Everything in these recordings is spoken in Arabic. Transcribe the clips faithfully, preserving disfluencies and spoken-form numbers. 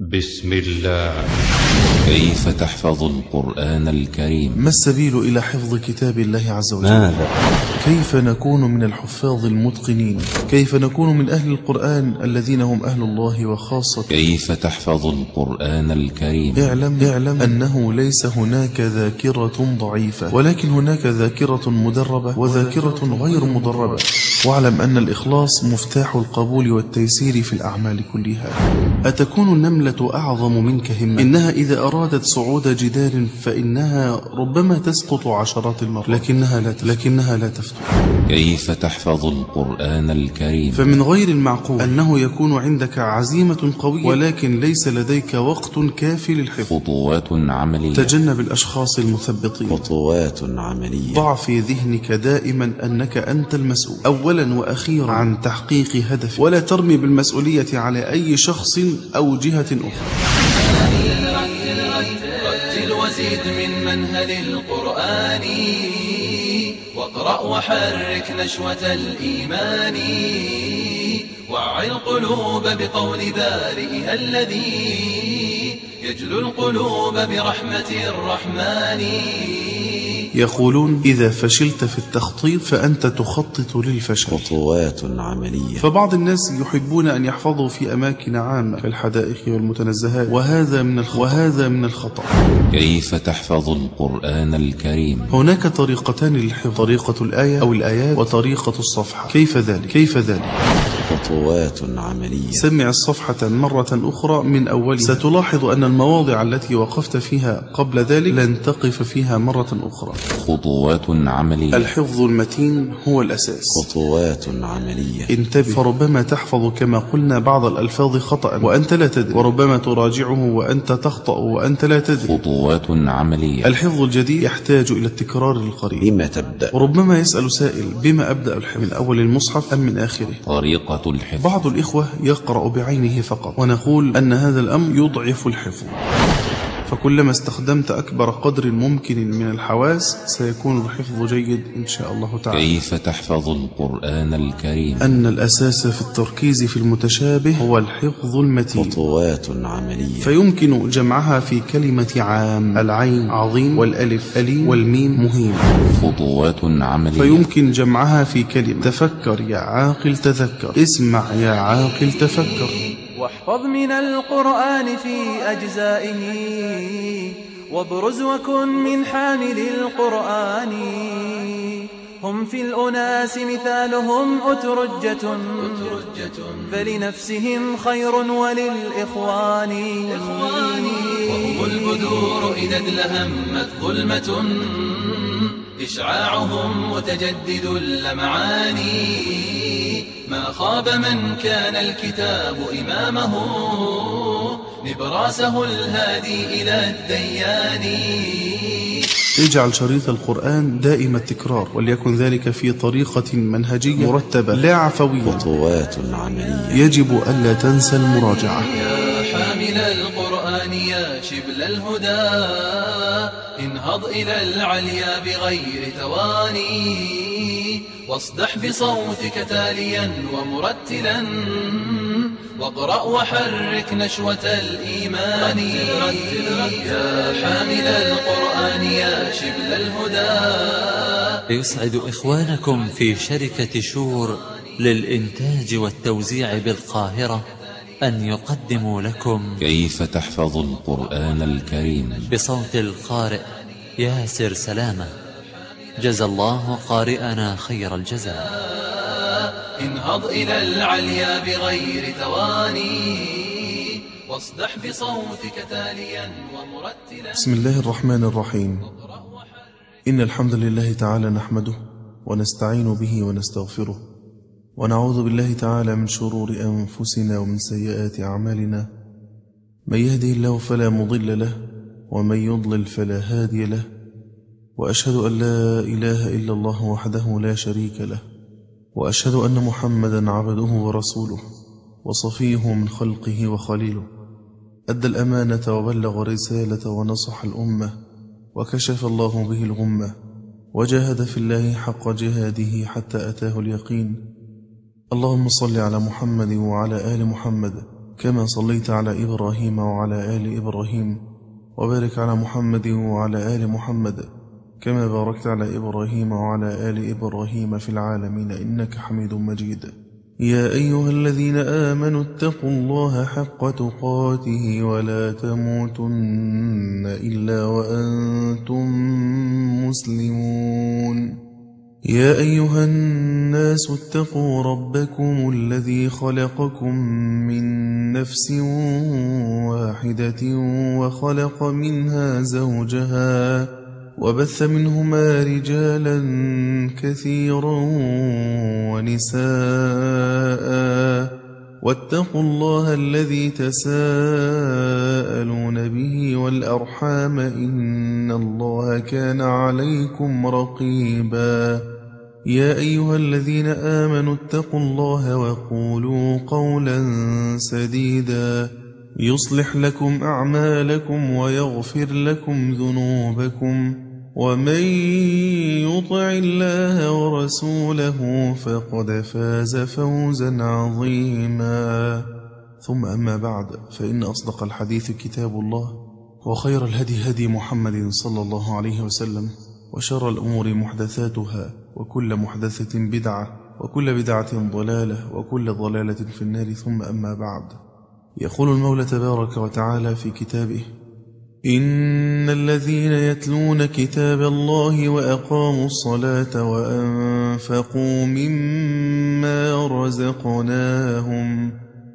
بسم الله. كيف تحفظ القرآن الكريم؟ ما السبيل إلى حفظ كتاب الله عز وجل؟ ماذا؟ كيف نكون من الحفاظ المتقنين؟ كيف نكون من أهل القرآن الذين هم أهل الله وخاصة؟ كيف تحفظ القرآن الكريم؟ اعلم, اعلم أنه ليس هناك ذاكرة ضعيفة، ولكن هناك ذاكرة مدربة وذاكرة غير مدربة. واعلم أن الإخلاص مفتاح القبول والتيسير في الأعمال كلها. أتكون النملة أعظم منك همة؟ إنها إذا أرادت صعود جدار فإنها ربما تسقط عشرات المرات، لكنها لا لكنها لا تفتح. كيف تحفظ القرآن الكريم؟ فمن غير المعقول أنه يكون عندك عزيمة قوية ولكن ليس لديك وقت كافي للحفظ. خطوات عملية. تجنب الأشخاص المثبطين. خطوات عملية. ضع في ذهنك دائما أنك أنت المسؤول أولا وأخيرا عن تحقيق هدف، ولا ترمي بالمسؤولية على أي شخص أو جهة أخرى. رتل وزيد من منهل القرآن، واقرأ وحرك نشوة الإيمان، وعي القلوب بقول بارئها الذي يجلو القلوب برحمة الرحمن. يقولون إذا فشلت في التخطيط فأنت تخطط للفشل. خطوات عملية. فبعض الناس يحبون أن يحفظوا في أماكن عامة كالحدائق والمتنزهات، وهذا من الخطأ. وهذا من الخطأ. كيف تحفظ القرآن الكريم؟ هناك طريقتان للحفظ، طريقة الآية أو الآيات وطريقة الصفحة. كيف ذلك؟ كيف ذلك؟ خطوات عملية. سمع الصفحة مرة أخرى من أولها، ستلاحظ أن المواضع التي وقفت فيها قبل ذلك لن تقف فيها مرة أخرى. خطوات عملية. الحفظ المتين هو الأساس. خطوات عملية. انتبه، فربما تحفظ كما قلنا بعض الألفاظ خطأ وأنت لا تدري، وربما تراجعه وأنت تخطأ وأنت لا تدري. خطوات عملية. الحفظ الجديد يحتاج إلى التكرار القريب. بما تبدأ؟ وربما يسأل سائل: بما أبدأ الحفظ؟ من أول المصحف أم من آخره؟ طريقة الحفظ. بعض الإخوة يقرأ بعينه فقط، ونقول أن هذا الأمر يضعف الحفظ. فكلما استخدمت أكبر قدر ممكن من الحواس سيكون الحفظ جيد إن شاء الله تعالى. كيف تحفظ القرآن الكريم؟ أن الأساس في التركيز في المتشابه هو الحفظ المتين. خطوات عملية. فيمكن جمعها في كلمة عام: العين عظيم، والألف أليم، والميم مهين. خطوات عملية. فيمكن جمعها في كلمة: تفكر يا عاقل تذكر، اسمع يا عاقل تفكر. واحفظ من القرآن في أجزائه، وابرز وكن من حامل القرآن. هم في الأناس مثالهم أترجة، فلنفسهم خير وللإخوان. وهم البدور إذا ادلهمت ظلمة، إشعاعهم متجدد اللمعان. ما خاب من كان الكتاب إمامه، نبراسه الهادي إلى الديان. اجعل شريط القرآن دائم التكرار، وليكن ذلك في طريقة منهجية مرتبة لا عفوية. خطوات عملية. يجب ألا تنسى المراجعة. يا حامل القرآن يا شبل الهدى، انهض إلى العليا بغير تواني، واصدح بصوتك تاليا ومرتلا، واقرأ وحرك نشوة الإيمان. يا حامل القرآن يا شبل الهدى. يسعد إخوانكم في شركة شور للإنتاج والتوزيع بالقاهرة أن يقدموا لكم كيف تحفظ القرآن الكريم بصوت القارئ ياسر سلامة. جزى الله قارئنا خير الجزاء. انهض إلى العليا بغير تواني، واصدح بصوتك تاليا ومرتلا. بسم الله الرحمن الرحيم. إن الحمد لله تعالى نحمده ونستعين به ونستغفره، ونعوذ بالله تعالى من شرور أنفسنا ومن سيئات أعمالنا. من يهده الله فلا مضل له، ومن يضلل فلا هادي له. وأشهد أن لا إله إلا الله وحده لا شريك له، وأشهد أن محمدا عبده ورسوله وصفيه من خلقه وخليله. أدى الأمانة وبلغ الرسالة ونصح الأمة، وكشف الله به الغمة، وجاهد في الله حق جهاده حتى أتاه اليقين. اللهم صل على محمد وعلى آل محمد كما صليت على إبراهيم وعلى آل إبراهيم، وبارك على محمد وعلى آل محمد كما باركت على إبراهيم وعلى آل إبراهيم في العالمين إنك حميد مجيد. يا أيها الذين آمنوا اتقوا الله حق تقاته ولا تموتن إلا وأنتم مسلمون. يا أيها الناس اتقوا ربكم الذي خلقكم من نفس واحدة وخلق منها زوجها وبث منهما رجالا كثيرا ونساء، واتقوا الله الذي تساءلون به والأرحام إن الله كان عليكم رقيبا. يا أيها الذين آمنوا اتقوا الله وقولوا قولا سديدا يصلح لكم أعمالكم ويغفر لكم ذنوبكم، ومن يطع الله ورسوله فقد فاز فوزا عظيما. ثم أما بعد، فإن أصدق الحديث كتاب الله، وخير الهدي هدي محمد صلى الله عليه وسلم، وشر الأمور محدثاتها، وكل محدثة بدعة، وكل بدعة ضلالة، وكل ضلالة في النار. ثم أما بعد، يقول المولى تبارك وتعالى في كتابه: إن الذين يتلون كتاب الله وأقاموا الصلاة وأنفقوا مما رزقناهم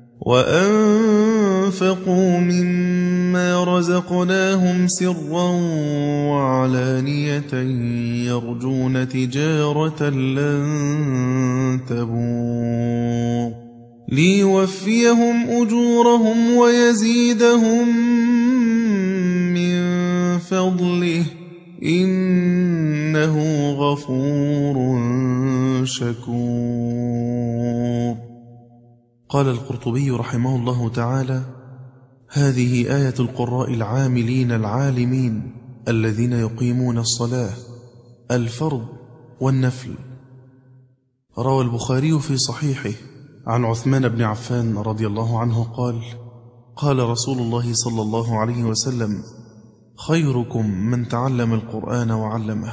وأنفقوا مما رزقناهم سرا وعلانية يرجون تجارة لن تبور ليوفيهم أجورهم ويزيدهم من فضله إنه غفور شكور. قال القرطبي رحمه الله تعالى: هذه آية القراء العاملين العالمين الذين يقيمون الصلاة الفرض والنفل. روى البخاري في صحيحه عن عثمان بن عفان رضي الله عنه قال: قال رسول الله صلى الله عليه وسلم: خيركم من تعلم القرآن وعلمه.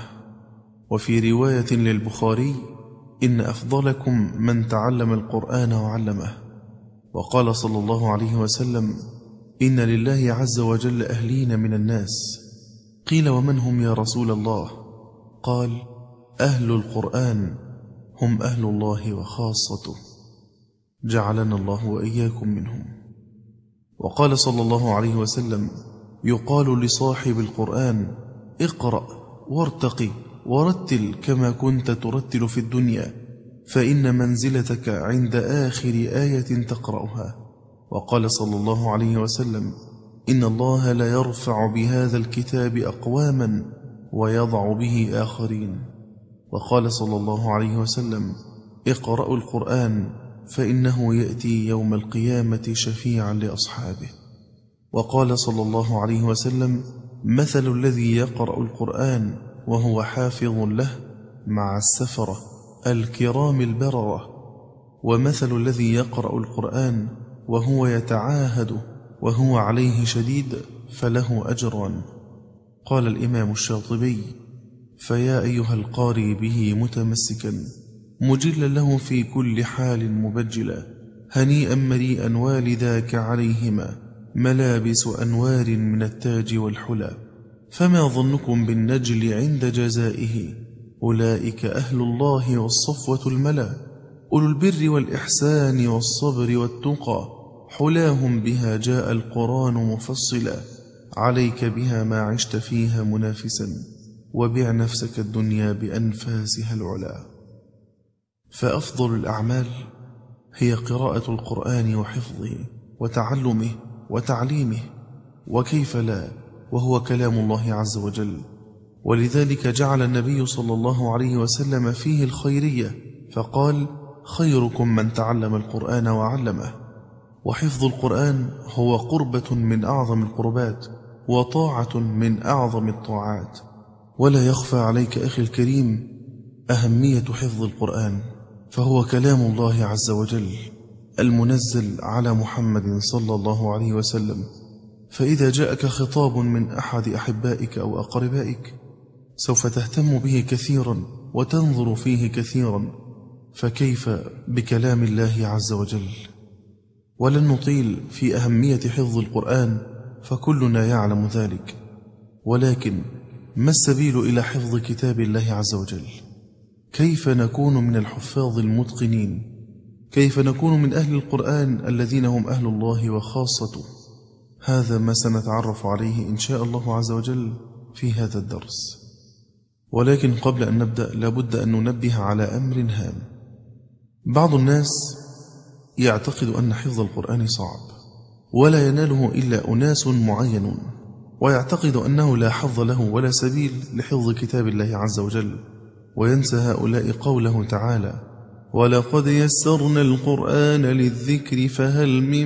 وفي رواية للبخاري: إن أفضلكم من تعلم القرآن وعلمه. وقال صلى الله عليه وسلم: إن لله عز وجل أهلين من الناس. قيل: ومن هم يا رسول الله؟ قال: أهل القرآن هم أهل الله وخاصته، جعلنا الله وإياكم منهم. وقال صلى الله عليه وسلم: يقال لصاحب القرآن: اقرأ وارتقي ورتل كما كنت ترتل في الدنيا، فإن منزلتك عند آخر آية تقرأها. وقال صلى الله عليه وسلم: إن الله لا يرفع بهذا الكتاب أقواما ويضع به آخرين. وقال صلى الله عليه وسلم: اقرأوا القرآن فإنه يأتي يوم القيامة شفيعا لأصحابه. وقال صلى الله عليه وسلم: مثل الذي يقرأ القرآن وهو حافظ له مع السفرة الكرام البررة، ومثل الذي يقرأ القرآن وهو يتعاهد وهو عليه شديد فله أجران. قال الإمام الشاطبي: فيا أيها القارئ به متمسكا مجلا له في كل حال مبجلا، هنيئا مريئا والداك عليهما ملابس أنوار من التاج والحلى، فما ظنكم بالنجل عند جزائه؟ أولئك أهل الله والصفوة الملا، أولو البر والإحسان والصبر والتقى، حلاهم بها جاء القرآن مفصلا، عليك بها ما عشت فيها منافسا، وبع نفسك الدنيا بأنفاسها العلا. فأفضل الأعمال هي قراءة القرآن وحفظه وتعلمه وتعليمه، وكيف لا وهو كلام الله عز وجل. ولذلك جعل النبي صلى الله عليه وسلم فيه الخيرية، فقال: خيركم من تعلم القرآن وعلمه. وحفظ القرآن هو قربة من أعظم القربات، وطاعة من أعظم الطاعات. ولا يخفى عليك أخي الكريم أهمية حفظ القرآن، فهو كلام الله عز وجل، المنزل على محمد صلى الله عليه وسلم، فإذا جاءك خطاب من أحد أحبائك أو أقربائك سوف تهتم به كثيرا وتنظر فيه كثيرا، فكيف بكلام الله عز وجل؟ ولن نطيل في أهمية حفظ القرآن فكلنا يعلم ذلك، ولكن ما السبيل إلى حفظ كتاب الله عز وجل؟ كيف نكون من الحفاظ المتقنين؟ كيف نكون من أهل القرآن الذين هم أهل الله وخاصته؟ هذا ما سنتعرف عليه إن شاء الله عز وجل في هذا الدرس. ولكن قبل أن نبدأ لابد أن ننبه على أمر هام. بعض الناس يعتقد أن حفظ القرآن صعب ولا يناله إلا أناس معينون، ويعتقد أنه لا حظ له ولا سبيل لحفظ كتاب الله عز وجل، وينسى هؤلاء قوله تعالى: ولقد يسرنا القرآن للذكر فهل من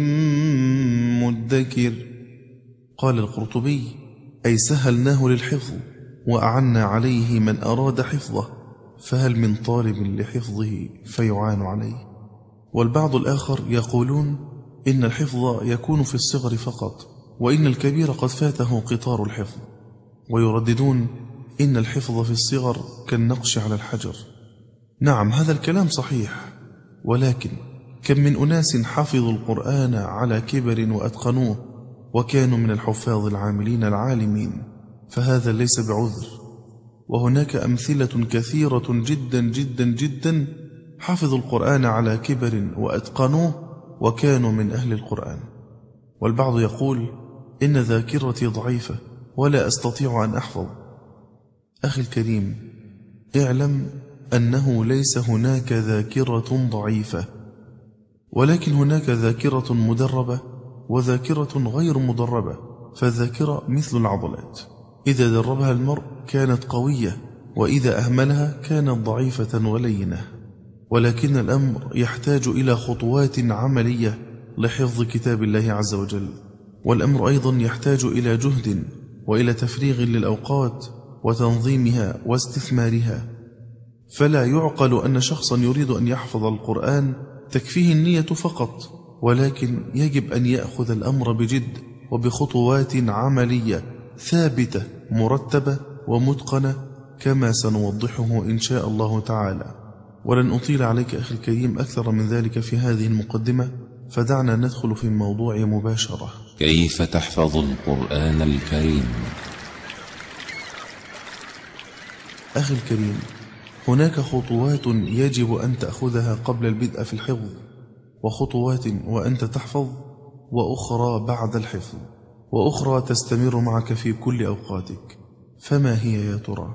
مدكر. قال القرطبي: أي سهلناه للحفظ وأعنا عليه من أراد حفظه، فهل من طالب لحفظه فيعان عليه. والبعض الآخر يقولون إن الحفظ يكون في الصغر فقط، وإن الكبير قد فاته قطار الحفظ، ويرددون إن الحفظ في الصغر كالنقش على الحجر. نعم، هذا الكلام صحيح، ولكن كم من أناس حفظوا القرآن على كبر وأتقنوه وكانوا من الحفاظ العاملين العالمين، فهذا ليس بعذر. وهناك أمثلة كثيرة جدا جدا جدا حفظوا القرآن على كبر وأتقنوه وكانوا من أهل القرآن. والبعض يقول إن ذاكرتي ضعيفة ولا أستطيع أن أحفظ. أخي الكريم، اعلم أنه ليس هناك ذاكرة ضعيفة، ولكن هناك ذاكرة مدربة وذاكرة غير مدربة. فالذاكرة مثل العضلات، إذا دربها المرء كانت قوية، وإذا أهملها كانت ضعيفة ولينة. ولكن الأمر يحتاج إلى خطوات عملية لحفظ كتاب الله عز وجل، والأمر أيضا يحتاج إلى جهد وإلى تفريغ للأوقات وتنظيمها واستثمارها. فلا يعقل أن شخصا يريد أن يحفظ القرآن تكفيه النية فقط، ولكن يجب أن يأخذ الأمر بجد وبخطوات عملية ثابتة مرتبة ومتقنة كما سنوضحه إن شاء الله تعالى. ولن أطيل عليك أخي الكريم أكثر من ذلك في هذه المقدمة، فدعنا ندخل في الموضوع مباشرة. كيف تحفظ القرآن الكريم؟ أخي الكريم، هناك خطوات يجب أن تأخذها قبل البدء في الحفظ، وخطوات وأنت تحفظ، وأخرى بعد الحفظ، وأخرى تستمر معك في كل أوقاتك. فما هي يا ترى؟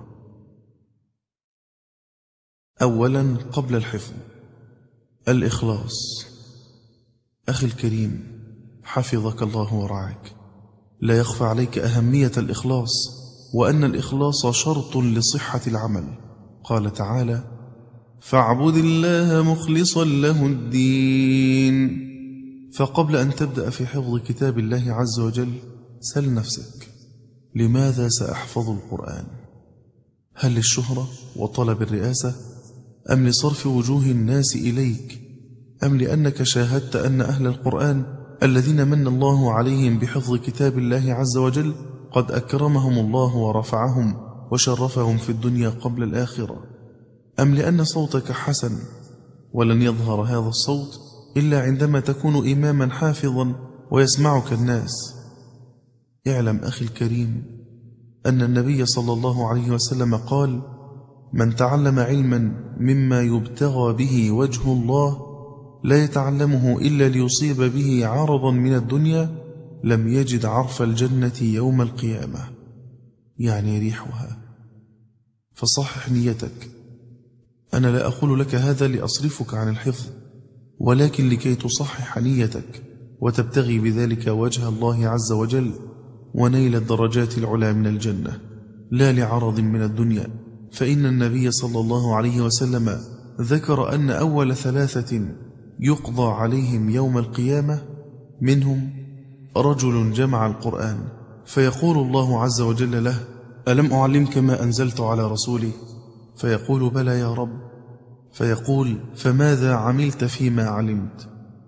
أولا قبل الحفظ الإخلاص. أخي الكريم، حفظك الله ورعاك، لا يخفى عليك أهمية الإخلاص، وأن الإخلاص شرط لصحة العمل. قال تعالى: فاعبد الله مخلصا له الدين. فقبل أن تبدأ في حفظ كتاب الله عز وجل سل نفسك: لماذا سأحفظ القرآن؟ هل للشهرة وطلب الرئاسة، أم لصرف وجوه الناس إليك، أم لأنك شاهدت أن أهل القرآن الذين من الله عليهم بحفظ كتاب الله عز وجل قد أكرمهم الله ورفعهم وشرفهم في الدنيا قبل الآخرة، أم لأن صوتك حسن ولن يظهر هذا الصوت إلا عندما تكون إماما حافظا ويسمعك الناس؟ اعلم أخي الكريم أن النبي صلى الله عليه وسلم قال: من تعلم علما مما يبتغى به وجه الله لا يتعلمه إلا ليصيب به عرضا من الدنيا لم يجد عرف الجنة يوم القيامة، يعني ريحها. فصحح نيتك. أنا لا أقول لك هذا لأصرفك عن الحفظ، ولكن لكي تصحح نيتك وتبتغي بذلك وجه الله عز وجل ونيل الدرجات العلى من الجنة، لا لعرض من الدنيا. فإن النبي صلى الله عليه وسلم ذكر أن أول ثلاثة يقضى عليهم يوم القيامة منهم رجل جمع القرآن فيقول الله عز وجل له: ألم أعلمك ما أنزلت على رسولي؟ فيقول: بلى يا رب. فيقول: فماذا عملت فيما علمت؟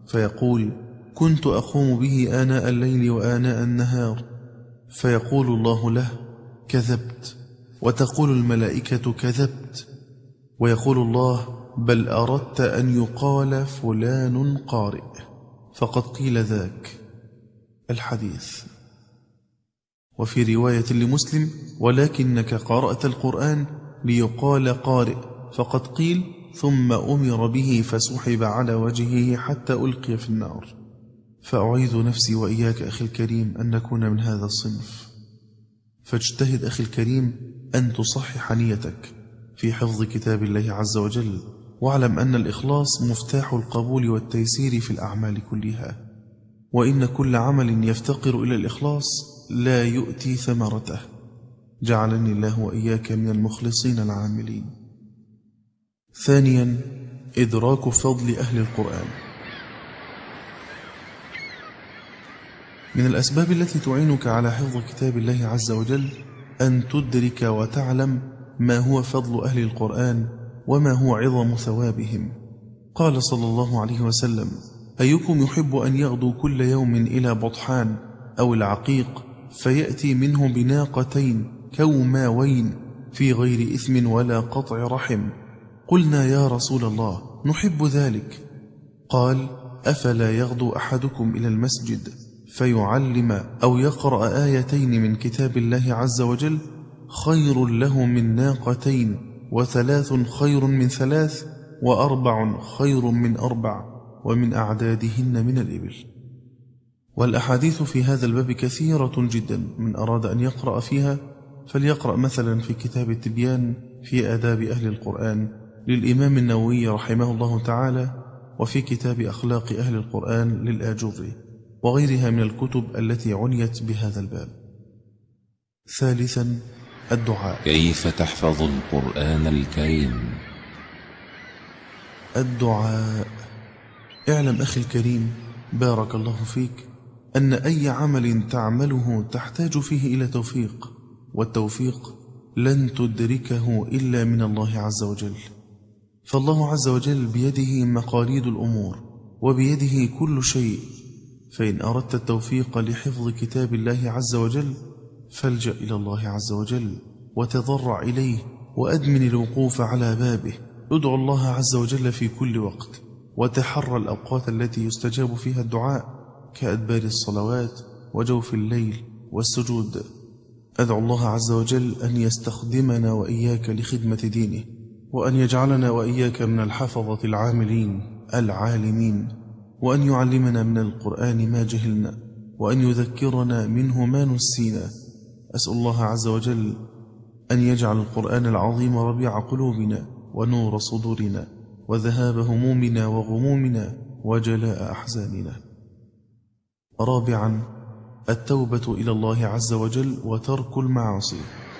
فيقول: كنت أقوم به آناء الليل وآناء النهار، فيقول الله له: كذبت. وتقول الملائكة: كذبت. ويقول الله: بل أردت أن يقال فلان قارئ، فقد قيل ذاك. الحديث. وفي رواية لمسلم: ولكنك قرأت القرآن ليقال قارئ، فقد قيل، ثم أمر به فسحب على وجهه حتى ألقي في النار. فأعيذ نفسي وإياك أخي الكريم أن نكون من هذا الصنف. فاجتهد أخي الكريم أن تصحح نيتك في حفظ كتاب الله عز وجل، واعلم أن الإخلاص مفتاح القبول والتيسير في الأعمال كلها، وإن كل عمل يفتقر إلى الإخلاص لا يؤتي ثمرته. جعلني الله وإياك من المخلصين العاملين. ثانيا، إدراك فضل أهل القرآن. من الأسباب التي تعينك على حفظ كتاب الله عز وجل أن تدرك وتعلم ما هو فضل أهل القرآن وما هو عظم ثوابهم. قال صلى الله عليه وسلم: أيكم يحب أن يغدو كل يوم إلى بطحان أو العقيق فيأتي منه بناقتين كوماوين في غير إثم ولا قطع رحم؟ قلنا: يا رسول الله، نحب ذلك. قال: أفلا يغدو أحدكم إلى المسجد فيعلم أو يقرأ آيتين من كتاب الله عز وجل خير له من ناقتين، وثلاث خير من ثلاث، وأربع خير من أربع، ومن أعدادهن من الإبل. والأحاديث في هذا الباب كثيرة جدا، من أراد أن يقرأ فيها فليقرأ مثلا في كتاب التبيان في آداب أهل القرآن للإمام النووي رحمه الله تعالى، وفي كتاب أخلاق أهل القرآن للآجري، وغيرها من الكتب التي عنيت بهذا الباب. ثالثا، الدعاء. كيف تحفظ القرآن الكريم؟ الدعاء. اعلم أخي الكريم بارك الله فيك أن أي عمل تعمله تحتاج فيه إلى توفيق، والتوفيق لن تدركه إلا من الله عز وجل. فالله عز وجل بيده مقاليد الأمور، وبيده كل شيء. فإن أردت التوفيق لحفظ كتاب الله عز وجل فالجأ إلى الله عز وجل وتضرع إليه، وأدمن الوقوف على بابه. ادعو الله عز وجل في كل وقت، وتحرى الأوقات التي يستجاب فيها الدعاء كأدبار الصلوات وجوف الليل والسجود. أدعو الله عز وجل أن يستخدمنا وإياك لخدمة دينه، وأن يجعلنا وإياك من الحفظة العاملين العالمين، وأن يعلمنا من القرآن ما جهلنا، وأن يذكرنا منه ما نسينا. أسأل الله عز وجل أن يجعل القرآن العظيم ربيع قلوبنا ونور صدورنا وذهاب همومنا وغمومنا وجلاء أحزاننا. رابعا، التوبة إلى الله عز وجل وترك المعاصي.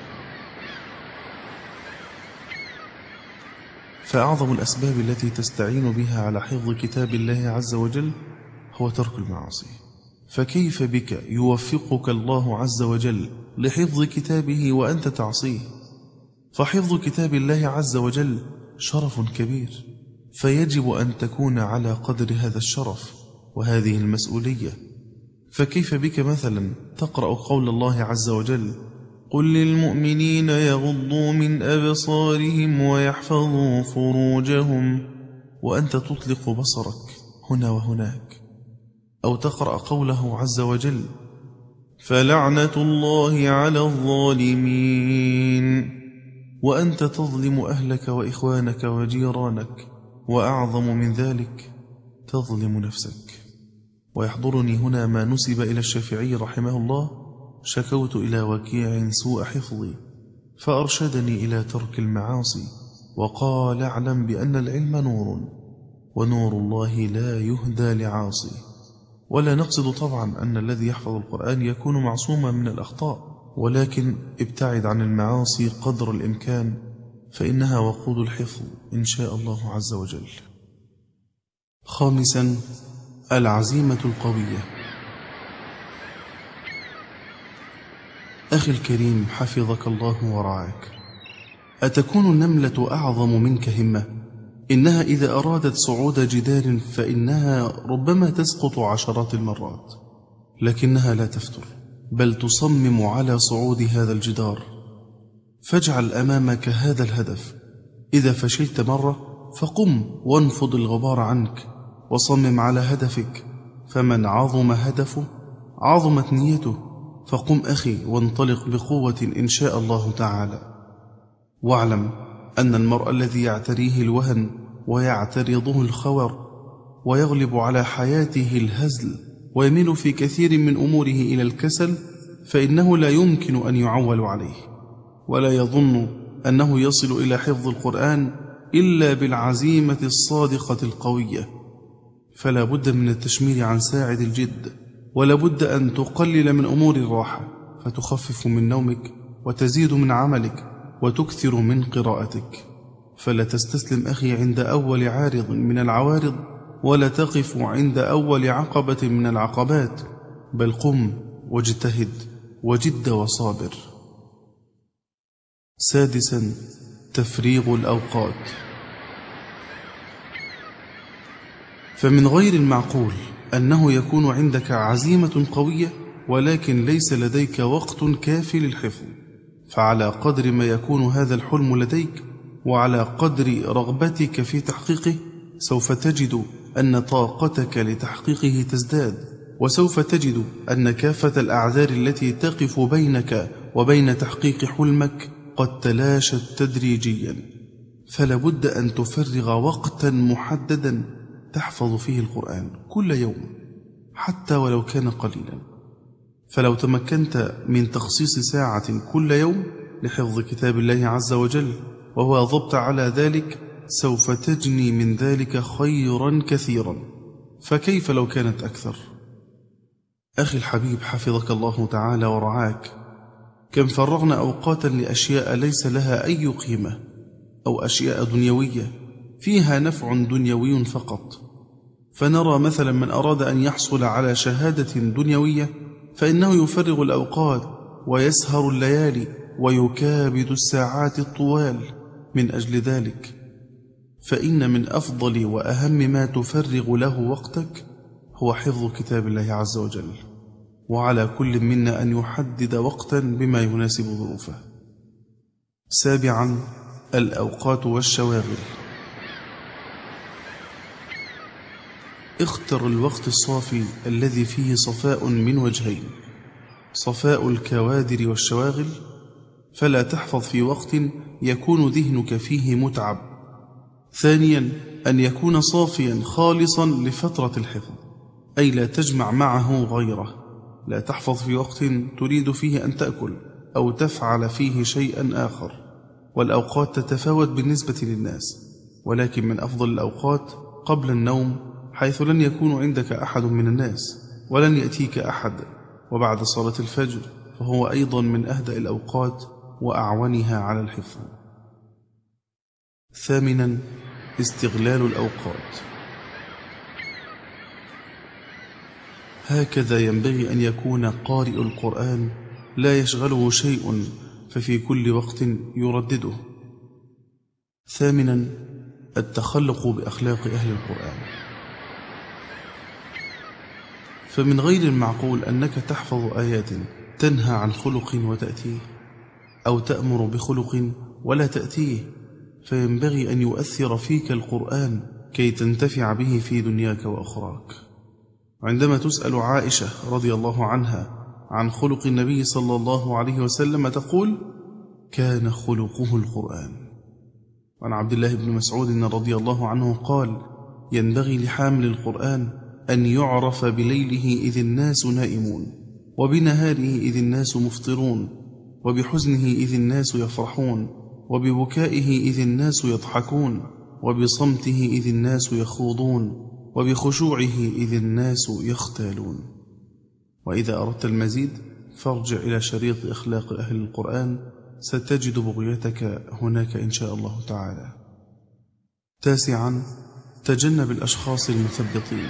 فأعظم الأسباب التي تستعين بها على حفظ كتاب الله عز وجل هو ترك المعاصي. فكيف بك يوفقك الله عز وجل لحفظ كتابه وأنت تعصيه؟ فحفظ كتاب الله عز وجل شرف كبير، فيجب أن تكون على قدر هذا الشرف وهذه المسؤولية. فكيف بك مثلا تقرأ قول الله عز وجل: قل للمؤمنين يغضوا من أبصارهم ويحفظوا فروجهم، وأنت تطلق بصرك هنا وهناك؟ أو تقرأ قوله عز وجل: فلعنة الله على الظالمين، وأنت تظلم أهلك وإخوانك وجيرانك، وأعظم من ذلك تظلم نفسك. ويحضرني هنا ما نسب إلى الشافعي رحمه الله: شكوت إلى وكيع سوء حفظي فأرشدني إلى ترك المعاصي، وقال: اعلم بأن العلم نور، ونور الله لا يهدى لعاصي. ولا نقصد طبعا أن الذي يحفظ القرآن يكون معصوما من الأخطاء، ولكن ابتعد عن المعاصي قدر الإمكان، فإنها وقود الحفظ إن شاء الله عز وجل. خامسا، العزيمة القوية. أخي الكريم حفظك الله ورعاك، أتكون النملة أعظم منك همة إنها إذا أرادت صعود جدار فإنها ربما تسقط عشرات المرات، لكنها لا تفتر، بل تصمم على صعود هذا الجدار. فاجعل أمامك هذا الهدف، إذا فشلت مرة فقم وانفض الغبار عنك وصمم على هدفك، فمن عظم هدفه عظمت نيته. فقم أخي وانطلق بقوة إن شاء الله تعالى. واعلم أن المرء الذي يعتريه الوهن ويعترضه الخور ويغلب على حياته الهزل ويميل في كثير من أموره إلى الكسل، فإنه لا يمكن أن يعول عليه، ولا يظن أنه يصل إلى حفظ القرآن إلا بالعزيمة الصادقة القوية. فلا بد من التشمير عن ساعد الجد، ولا بد أن تقلل من أمور الراحة، فتخفف من نومك وتزيد من عملك وتكثر من قراءتك. فلا تستسلم أخي عند أول عارض من العوارض، ولا تقف عند أول عقبة من العقبات، بل قم واجتهد وجد وصابر. سادسا، تفريغ الأوقات. فمن غير المعقول أنه يكون عندك عزيمة قوية ولكن ليس لديك وقت كافي للحفظ، فعلى قدر ما يكون هذا الحلم لديك وعلى قدر رغبتك في تحقيقه سوف تجد أن طاقتك لتحقيقه تزداد، وسوف تجد أن كافة الأعذار التي تقف بينك وبين تحقيق حلمك قد تلاشت تدريجيا. فلا بد أن تفرغ وقتا محددا تحفظ فيه القرآن كل يوم حتى ولو كان قليلا. فلو تمكنت من تخصيص ساعة كل يوم لحفظ كتاب الله عز وجل وهو ضبط على ذلك، سوف تجني من ذلك خيرا كثيرا، فكيف لو كانت أكثر؟ أخي الحبيب حفظك الله تعالى ورعاك، كم فرغنا أوقاتا لأشياء ليس لها أي قيمة، أو أشياء دنيوية فيها نفع دنيوي فقط. فنرى مثلا من أراد أن يحصل على شهادة دنيوية فإنه يفرغ الأوقات ويسهر الليالي ويكابد الساعات الطوال من أجل ذلك. فإن من أفضل وأهم ما تفرغ له وقتك هو حفظ كتاب الله عز وجل، وعلى كل منا أن يحدد وقتا بما يناسب ظروفه. سابعا، الأوقات والشواغل. اختر الوقت الصافي الذي فيه صفاء من وجهين: صفاء الكوادر والشواغل، فلا تحفظ في وقت يكون ذهنك فيه متعب. ثانيا، أن يكون صافيا خالصا لفترة الحفظ، أي لا تجمع معه غيره. لا تحفظ في وقت تريد فيه أن تأكل أو تفعل فيه شيئا آخر. والأوقات تتفاوت بالنسبة للناس، ولكن من أفضل الأوقات قبل النوم، حيث لن يكون عندك أحد من الناس ولن يأتيك أحد، وبعد صلاة الفجر فهو أيضا من أهدأ الأوقات وأعونها على الحفظ. ثامنا، استغلال الأوقات. هكذا ينبغي أن يكون قارئ القرآن، لا يشغله شيء ففي كل وقت يردده. ثامنا، التخلق بأخلاق أهل القرآن. فمن غير المعقول أنك تحفظ آيات تنهى عن خلق وتأتيه، أو تأمر بخلق ولا تأتيه، فينبغي أن يؤثر فيك القرآن كي تنتفع به في دنياك وأخراك. عندما تسأل عائشة رضي الله عنها عن خلق النبي صلى الله عليه وسلم تقول: كان خلقه القرآن. وعن عبد الله بن مسعود رضي الله عنه قال: ينبغي لحامل القرآن أن يعرف بليله إذ الناس نائمون، وبنهاره إذ الناس مفطرون، وبحزنه إذ الناس يفرحون، وببكائه إذ الناس يضحكون، وبصمته إذ الناس يخوضون، وبخشوعه إذ الناس يختالون. وإذا أردت المزيد فارجع إلى شريط إخلاق أهل القرآن، ستجد بغيتك هناك إن شاء الله تعالى. تاسعا، تجنب الأشخاص المثبطين.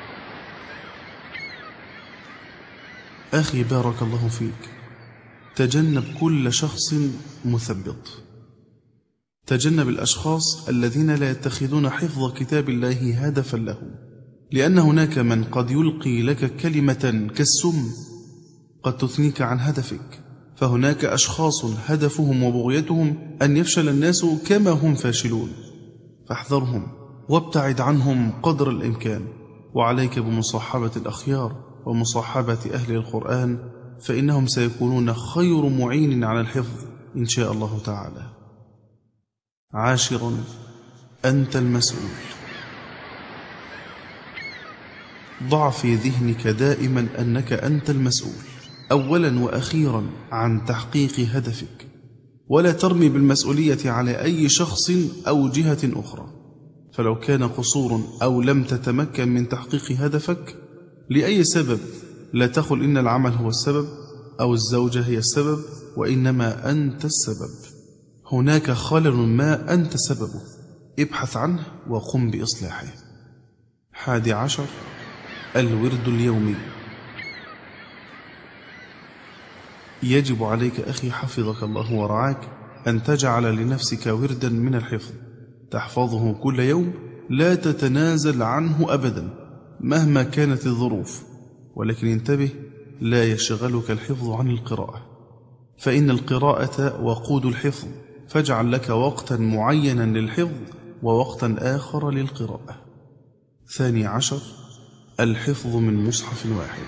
أخي بارك الله فيك، تجنب كل شخص مثبط. تجنب الأشخاص الذين لا يتخذون حفظ كتاب الله هدفا لهم، لأن هناك من قد يلقي لك كلمة كالسم قد تثنيك عن هدفك. فهناك أشخاص هدفهم وبغيتهم أن يفشل الناس كما هم فاشلون، فاحذرهم وابتعد عنهم قدر الإمكان، وعليك بمصاحبة الأخيار ومصاحبة أهل القرآن، فإنهم سيكونون خير معين على الحفظ إن شاء الله تعالى. عاشرا، أنت المسؤول. ضع في ذهنك دائما أنك أنت المسؤول أولا وأخيرا عن تحقيق هدفك، ولا ترمي بالمسؤولية على أي شخص أو جهة أخرى. فلو كان قصور أو لم تتمكن من تحقيق هدفك لأي سبب، لا تقل إن العمل هو السبب أو الزوجة هي السبب، وإنما أنت السبب. هناك خلل ما أنت سببه، ابحث عنه وقم بإصلاحه. حادي عشر، الورد اليومي. يجب عليك أخي حفظك الله ورعاك أن تجعل لنفسك وردا من الحفظ تحفظه كل يوم، لا تتنازل عنه أبدا مهما كانت الظروف. ولكن انتبه، لا يشغلك الحفظ عن القراءة، فإن القراءة وقود الحفظ، فاجعل لك وقتا معينا للحفظ ووقتا آخر للقراءة. ثاني عشر، الحفظ من مصحف واحد.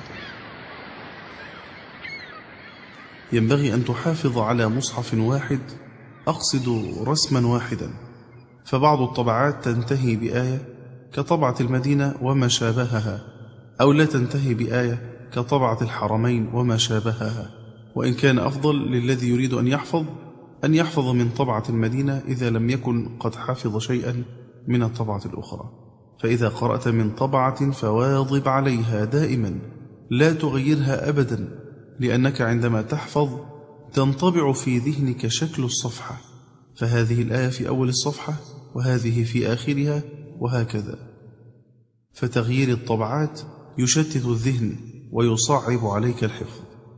ينبغي أن تحافظ على مصحف واحد، أقصد رسما واحدا، فبعض الطبعات تنتهي بآية كطبعة المدينة وما شابهها، أو لا تنتهي بآية كطبعة الحرمين وما شابهها. وإن كان أفضل للذي يريد أن يحفظ أن يحفظ من طبعة المدينة إذا لم يكن قد حفظ شيئا من الطبعة الأخرى. فإذا قرأت من طبعة فواظب عليها دائما، لا تغيرها أبدا، لأنك عندما تحفظ تنطبع في ذهنك شكل الصفحة، فهذه الآية في أول الصفحة وهذه في آخرها وهكذا. فتغيير الطبعات يشتت الذهن ويصعب عليك الحفظ.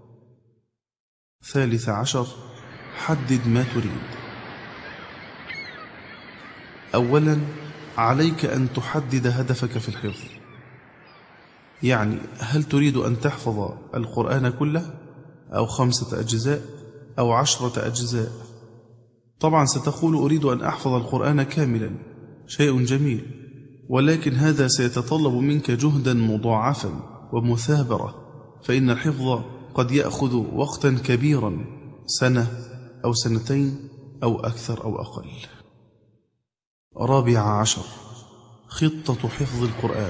ثالث عشر، حدد ما تريد. أولا، عليك أن تحدد هدفك في الحفظ، يعني هل تريد أن تحفظ القرآن كله أو خمسة أجزاء أو عشرة أجزاء؟ طبعا ستقول أريد أن أحفظ القرآن كاملا، شيء جميل، ولكن هذا سيتطلب منك جهدا مضاعفا ومثابرة، فإن الحفظ قد يأخذ وقتا كبيرا، سنة أو سنتين أو أكثر أو أقل. رابع عشر، خطة حفظ القرآن.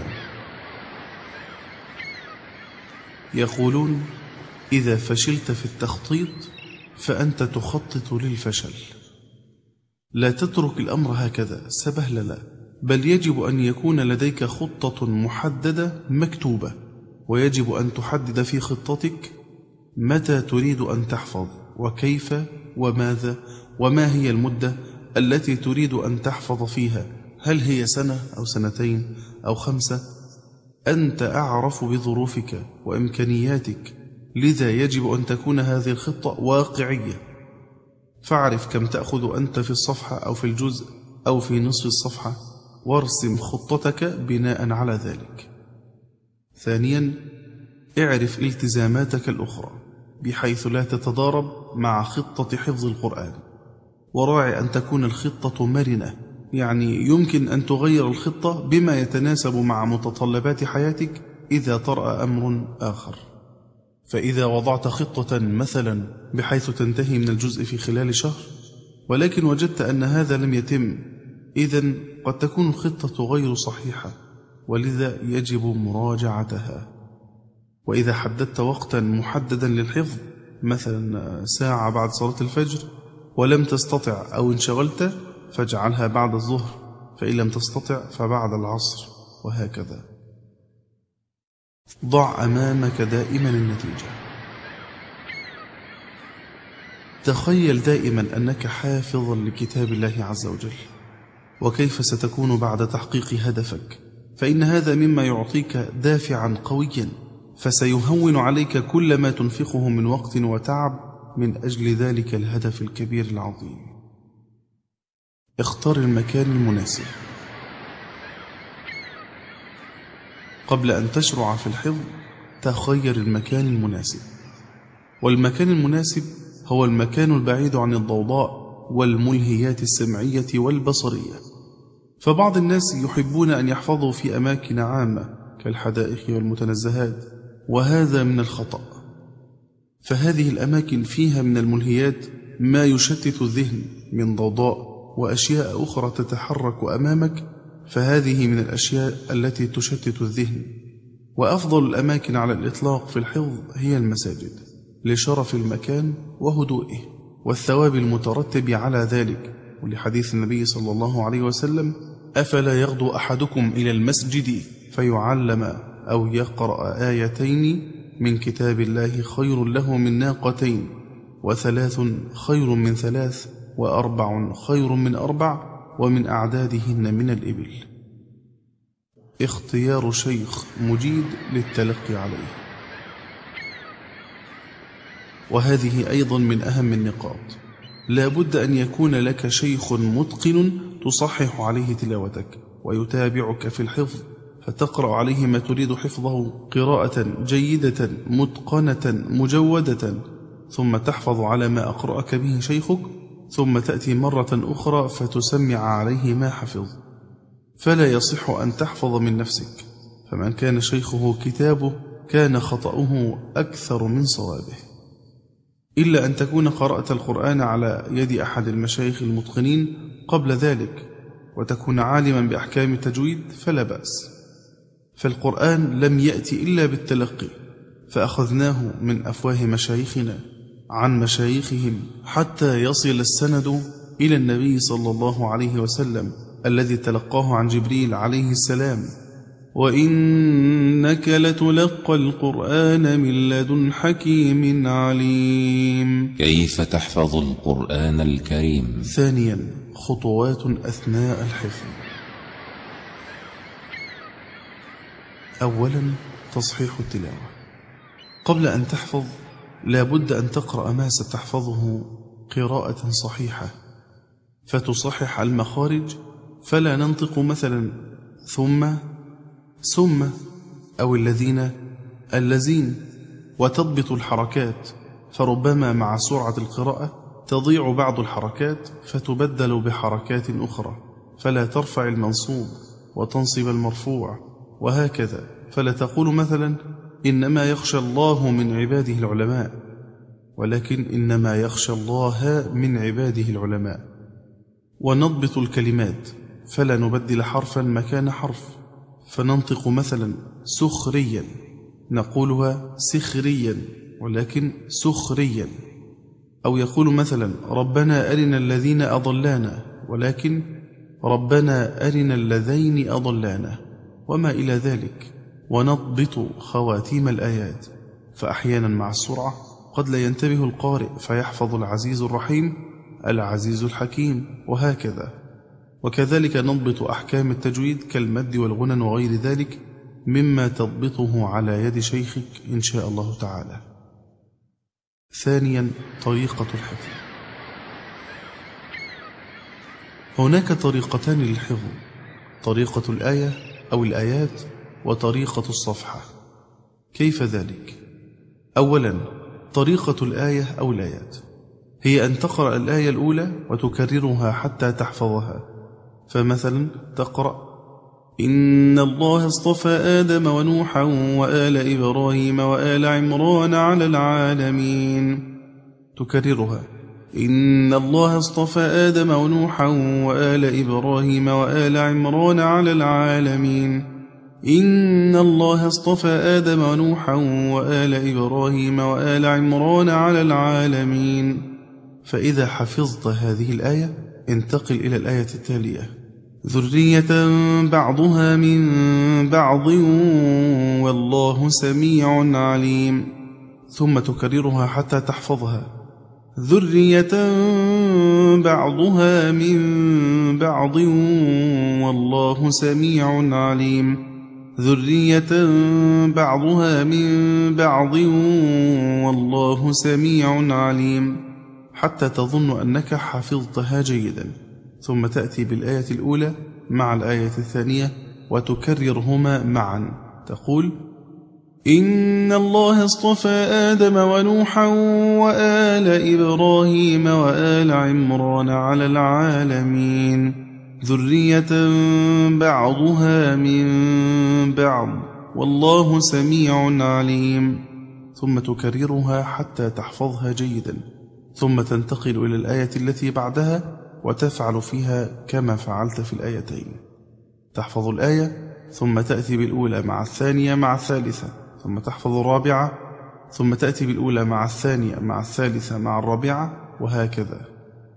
يقولون إذا فشلت في التخطيط فأنت تخطط للفشل. لا تترك الأمر هكذا سبهللا، بل يجب أن يكون لديك خطة محددة مكتوبة، ويجب أن تحدد في خطتك متى تريد أن تحفظ وكيف وماذا، وما هي المدة التي تريد أن تحفظ فيها، هل هي سنة أو سنتين أو خمسة؟ أنت أعرف بظروفك وإمكانياتك، لذا يجب أن تكون هذه الخطة واقعية. فاعرف كم تأخذ أنت في الصفحة أو في الجزء أو في نصف الصفحة، وارسم خطتك بناء على ذلك. ثانيا، اعرف التزاماتك الأخرى بحيث لا تتضارب مع خطة حفظ القرآن، وراعي أن تكون الخطة مرنة، يعني يمكن أن تغير الخطة بما يتناسب مع متطلبات حياتك إذا طرأ أمر آخر. فإذا وضعت خطة مثلا بحيث تنتهي من الجزء في خلال شهر، ولكن وجدت أن هذا لم يتم، إذن قد تكون الخطة غير صحيحة، ولذا يجب مراجعتها. وإذا حددت وقتا محددا للحفظ، مثلا ساعة بعد صلاة الفجر، ولم تستطع أو انشغلت، فاجعلها بعد الظهر، فإن لم تستطع فبعد العصر، وهكذا. ضع أمامك دائما النتيجة. تخيل دائما أنك حافظ لكتاب الله عز وجل، وكيف ستكون بعد تحقيق هدفك، فإن هذا مما يعطيك دافعا قويا، فسيهون عليك كل ما تنفقه من وقت وتعب من أجل ذلك الهدف الكبير العظيم. اختار المكان المناسب. قبل أن تشرع في الحفظ تخير المكان المناسب، والمكان المناسب هو المكان البعيد عن الضوضاء والملهيات السمعية والبصرية. فبعض الناس يحبون أن يحفظوا في أماكن عامة كالحدائق والمتنزهات، وهذا من الخطأ، فهذه الأماكن فيها من الملهيات ما يشتت الذهن من ضوضاء وأشياء أخرى تتحرك أمامك، فهذه من الأشياء التي تشتت الذهن. وأفضل الأماكن على الإطلاق في الحفظ هي المساجد لشرف المكان وهدوئه والثواب المترتب على ذلك، ولحديث النبي صلى الله عليه وسلم: أفلا يغدو أحدكم إلى المسجد فيعلم أو يقرأ آيتين من كتاب الله خير له من ناقتين، وثلاث خير من ثلاث، وأربع خير من أربع، ومن أعدادهن من الإبل. اختيار شيخ مجيد للتلقي عليه، وهذه أيضا من أهم النقاط. لا بد أن يكون لك شيخ متقن تصحح عليه تلاوتك ويتابعك في الحفظ، فتقرأ عليه ما تريد حفظه قراءة جيدة متقنة مجودة، ثم تحفظ على ما أقرأك به شيخك، ثم تأتي مرة أخرى فتسمع عليه ما حفظ. فلا يصح أن تحفظ من نفسك، فمن كان شيخه كتابه كان خطأه أكثر من صوابه، إلا أن تكون قرأت القرآن على يد أحد المشايخ المتقنين قبل ذلك، وتكون عالما بأحكام التجويد فلا بأس. فالقرآن لم يأتي إلا بالتلقي، فأخذناه من أفواه مشايخنا عن مشايخهم حتى يصل السند إلى النبي صلى الله عليه وسلم الذي تلقاه عن جبريل عليه السلام: وإنك لتلقى القرآن من لدن حكيم عليم. كيف تحفظ القرآن الكريم؟ ثانيا، خطوات أثناء الحفظ. أولا، تصحيح التلاوة. قبل أن تحفظ لا بد أن تقرأ ما ستحفظه قراءة صحيحة، فتصحح المخارج، فلا ننطق مثلا ثم ثم أو الذين الذين، وتضبط الحركات، فربما مع سرعة القراءة تضيع بعض الحركات فتبدل بحركات أخرى، فلا ترفع المنصوب وتنصب المرفوع، وهكذا. فلا تقول مثلا إنما يخشى الله من عباده العلماء، ولكن إنما يخشى الله من عباده العلماء. ونضبط الكلمات، فلا نبدل حرفا مكان حرف، فننطق مثلا سخريا نقولها سخريا ولكن سخريا، أو يقول مثلا ربنا أرنا الذين أضلانا ولكن ربنا أرنا اللذين أضلانا، وما إلى ذلك. ونضبط خواتيم الآيات، فأحيانا مع السرعة قد لا ينتبه القارئ فيحفظ العزيز الرحيم العزيز الحكيم، وهكذا. وكذلك نضبط أحكام التجويد كالمد والغنن وغير ذلك مما تضبطه على يد شيخك إن شاء الله تعالى. ثانيا، طريقة الحفظ. هناك طريقتان للحفظ: طريقة الآية أو الآيات، وطريقة الصفحة. كيف ذلك؟ أولا، طريقة الآية أو الآيات هي أن تقرأ الآية الأولى وتكررها حتى تحفظها. فمثلا تقرأ إن الله اصطفى آدم ونوحا وآل إبراهيم وآل عمران على العالمين، تكررها إن الله اصطفى آدم ونوحا وآل إبراهيم وآل عمران على العالمين، إن الله اصطفى آدم ونوحا وآل إبراهيم وآل عمران على العالمين. فإذا حفظت هذه الآية انتقل إلى الآية التالية: ذرية بعضها من بعض والله سميع عليم، ثم تكررها حتى تحفظها: ذرية بعضها من بعض والله سميع عليم، ذرية بعضها من بعض والله سميع عليم، حتى تظن أنك حفظتها جيدا، ثم تأتي بالآية الأولى مع الآية الثانية وتكررهما معا. تقول: إن الله اصطفى آدم ونوحا وآل إبراهيم وآل عمران على العالمين ذرية بعضها من بعض والله سميع عليم. ثم تكررها حتى تحفظها جيدا، ثم تنتقل إلى الآية التي بعدها وتفعل فيها كما فعلت في الآيتين. تحفظ الآية ثم تأتي بالأولى مع الثانية مع الثالثة، ثم تحفظ الرابعة ثم تأتي بالأولى مع الثانية مع الثالثة مع الرابعة، وهكذا.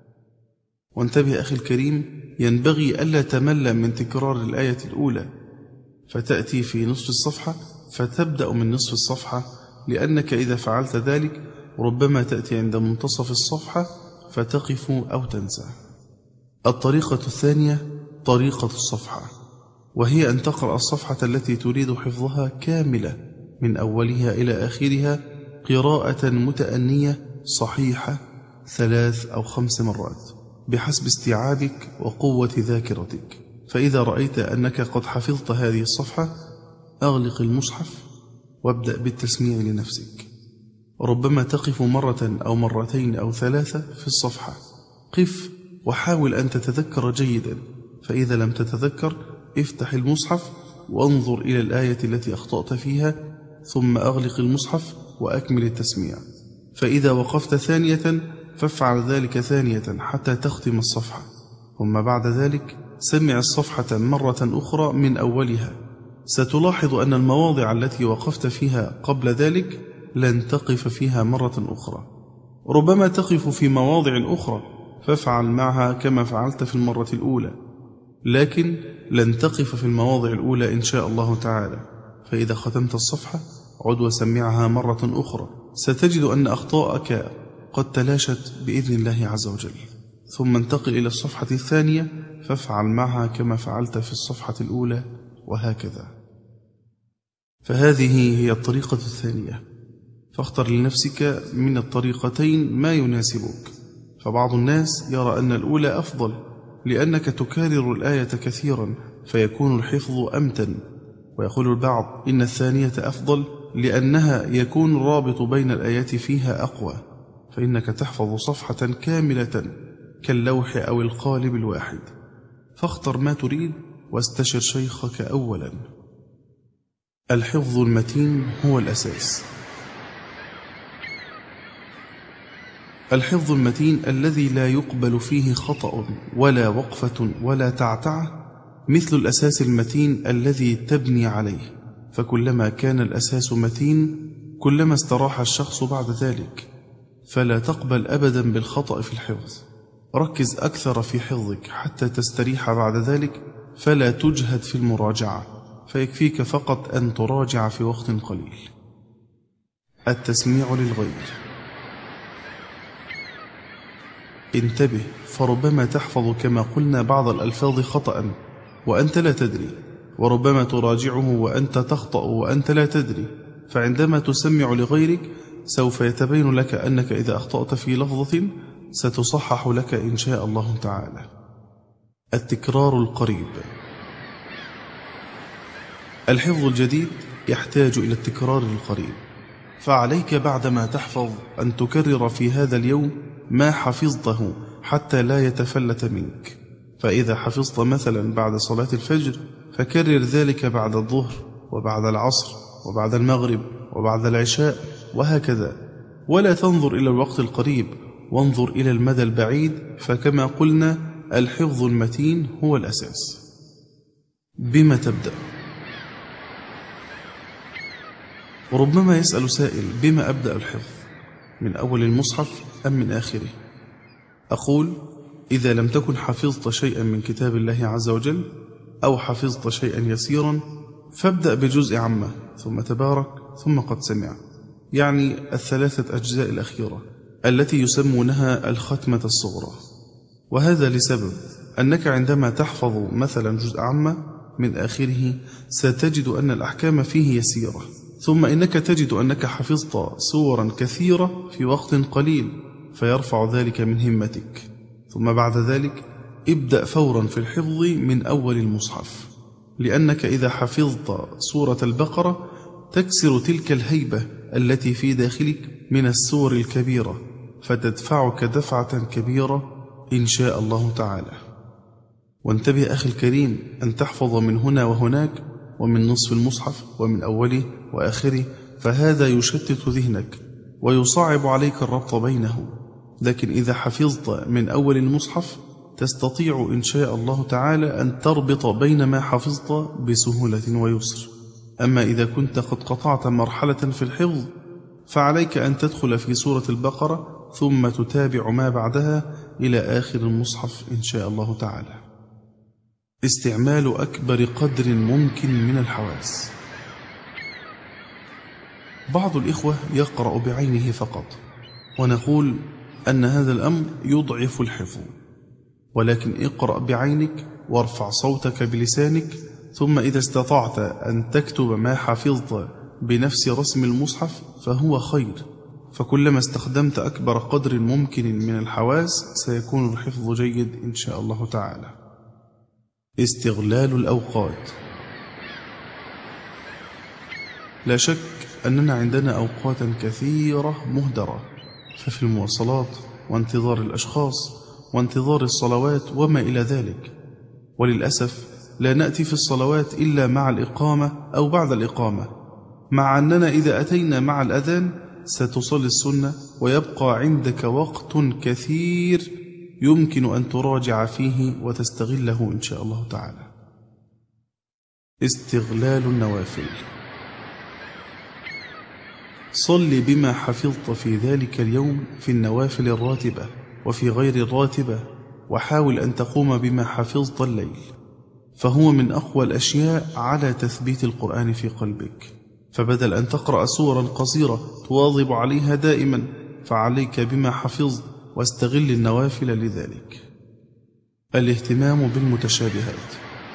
وانتبه أخي الكريم، ينبغي ألا تمل من تكرار الآية الأولى، فتأتي في نصف الصفحة فتبدأ من نصف الصفحة، لأنك إذا فعلت ذلك ربما تأتي عند منتصف الصفحة فتقف أو تنسى. الطريقة الثانية طريقة الصفحة، وهي أن تقرأ الصفحة التي تريد حفظها كاملة من أولها إلى آخرها قراءة متأنية صحيحة ثلاث أو خمس مرات بحسب استيعابك وقوة ذاكرتك. فإذا رأيت أنك قد حفظت هذه الصفحة أغلق المصحف وابدأ بالتسميع لنفسك. ربما تقف مرة أو مرتين أو ثلاثة في الصفحة، قف وحاول أن تتذكر جيدا، فإذا لم تتذكر افتح المصحف وانظر إلى الآية التي أخطأت فيها، ثم أغلق المصحف وأكمل التسميع. فإذا وقفت ثانية فافعل ذلك ثانية حتى تختم الصفحة، ثم بعد ذلك سمع الصفحة مرة أخرى من أولها. ستلاحظ أن المواضع التي وقفت فيها قبل ذلك لن تقف فيها مرة أخرى، ربما تقف في مواضع أخرى فافعل معها كما فعلت في المرة الأولى، لكن لن تقف في المواضع الأولى إن شاء الله تعالى. فإذا ختمت الصفحة عد وسمعها مرة أخرى، ستجد أن أخطاءك قد تلاشت بإذن الله عز وجل. ثم انتقل إلى الصفحة الثانية فافعل معها كما فعلت في الصفحة الأولى، وهكذا. فهذه هي الطريقة الثانية، فاختر لنفسك من الطريقتين ما يناسبك. فبعض الناس يرى أن الأولى أفضل لأنك تكرر الآية كثيرا فيكون الحفظ أمتن، ويقول البعض إن الثانية أفضل لأنها يكون الرابط بين الآيات فيها أقوى، فإنك تحفظ صفحة كاملة كاللوح أو القالب الواحد. فاختر ما تريد واستشر شيخك أولا. الحفظ المتين هو الأساس. الحفظ المتين الذي لا يقبل فيه خطأ ولا وقفة ولا تعتعة مثل الأساس المتين الذي تبني عليه، فكلما كان الأساس متين كلما استراح الشخص بعد ذلك. فلا تقبل أبدا بالخطأ في الحفظ، ركز أكثر في حفظك حتى تستريح بعد ذلك، فلا تجهد في المراجعة، فيكفيك فقط أن تراجع في وقت قليل. التسميع للغير. انتبه، فربما تحفظ كما قلنا بعض الألفاظ خطأ وأنت لا تدري، وربما تراجعه وأنت تخطأ وأنت لا تدري، فعندما تسمع لغيرك سوف يتبين لك أنك إذا أخطأت في لفظة ستصحح لك إن شاء الله تعالى. التكرار القريب. الحفظ الجديد يحتاج إلى التكرار القريب، فعليك بعدما تحفظ أن تكرر في هذا اليوم ما حفظته حتى لا يتفلت منك. فإذا حفظت مثلا بعد صلاة الفجر فكرر ذلك بعد الظهر وبعد العصر وبعد المغرب وبعد العشاء، وهكذا. ولا تنظر إلى الوقت القريب، وانظر إلى المدى البعيد، فكما قلنا الحفظ المتين هو الأساس. بما تبدأ؟ وربما يسأل سائل: بما أبدأ الحفظ؟ من أول المصحف أم من آخره؟ أقول: إذا لم تكن حفظت شيئا من كتاب الله عز وجل أو حفظت شيئا يسيرا فابدأ بجزء عامة ثم تبارك ثم قد سمع، يعني الثلاثة أجزاء الأخيرة التي يسمونها الختمة الصغرى. وهذا لسبب أنك عندما تحفظ مثلا جزء عامة من آخره ستجد أن الأحكام فيه يسيرة، ثم إنك تجد أنك حفظت سورا كثيرة في وقت قليل، فيرفع ذلك من همتك. ثم بعد ذلك ابدأ فورا في الحفظ من أول المصحف، لأنك إذا حفظت سورة البقرة تكسر تلك الهيبة التي في داخلك من السور الكبيرة، فتدفعك دفعة كبيرة إن شاء الله تعالى. وانتبه أخي الكريم أن تحفظ من هنا وهناك ومن نصف المصحف ومن أوله وآخره، فهذا يشتت ذهنك ويصعب عليك الربط بينه. لكن إذا حفظت من أول المصحف تستطيع إن شاء الله تعالى أن تربط بين ما حفظت بسهولة ويسر. أما إذا كنت قد قطعت مرحلة في الحفظ فعليك أن تدخل في سورة البقرة ثم تتابع ما بعدها إلى آخر المصحف إن شاء الله تعالى. استعمال أكبر قدر ممكن من الحواس. بعض الإخوة يقرأ بعينه فقط، ونقول أن هذا الأمر يضعف الحفظ، ولكن اقرأ بعينك وارفع صوتك بلسانك، ثم إذا استطعت أن تكتب ما حفظت بنفس رسم المصحف فهو خير، فكلما استخدمت أكبر قدر ممكن من الحواس سيكون الحفظ جيد إن شاء الله تعالى. استغلال الأوقات. لا شك أننا عندنا أوقاتا كثيرة مهدرة، ففي المواصلات وانتظار الأشخاص وانتظار الصلوات وما إلى ذلك، وللأسف لا نأتي في الصلوات إلا مع الإقامة أو بعد الإقامة، مع أننا إذا أتينا مع الأذان ستصلي السنة ويبقى عندك وقت كثير يمكن أن تراجع فيه وتستغله إن شاء الله تعالى. استغلال النوافل. صل بما حفظت في ذلك اليوم في النوافل الراتبة وفي غير الراتبة، وحاول أن تقوم بما حفظت الليل، فهو من أقوى الأشياء على تثبيت القرآن في قلبك. فبدل أن تقرأ سورا قصيرة تواظب عليها دائما، فعليك بما حفظت واستغل النوافل لذلك. الاهتمام بالمتشابهات.